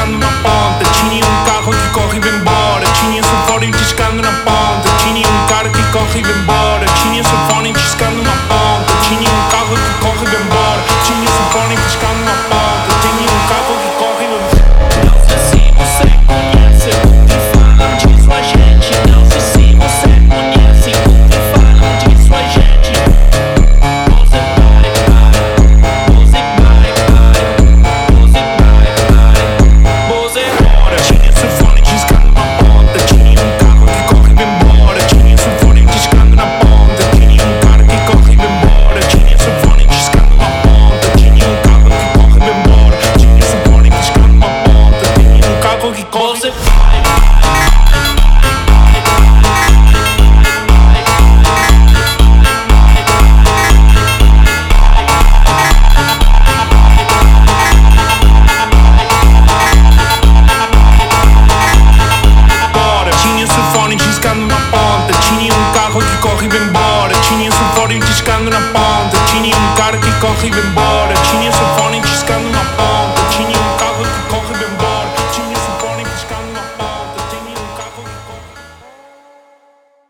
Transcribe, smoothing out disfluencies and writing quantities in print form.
discando na ponta. Tinha um carro que corre e vai embora. Tinha sulfório discando na ponta. Tinha um cara que corre e vai embora. Tinha sulfório discando na ponta. Tinha um carro que corre e vai embora. Tinha sulfório discando na ponta. Tinha um carro que corre e vai embora. Não sei se você conhece o que falam disso a gente. Não sei se você conhece o que falam disso a gente. Você vai, você vai, você vai, você bora. Tinha sulfório discando na ponta. Tinha um carro que corre e vai embora. Tinha sulfório discando na ponta. Tinha um cara que corre e vai embora. Tinha sulfório discando na ponta. Tinha um carro que corre e vai embora. Tinha sulfório discando na ponta. Tinha um carro que corre. Você vai. Tinha sulfório discando na ponta. Tinha um carro que corre e vai embora. Tinha sulfório discando na ponta. Tinha um cara que corre e vai embora.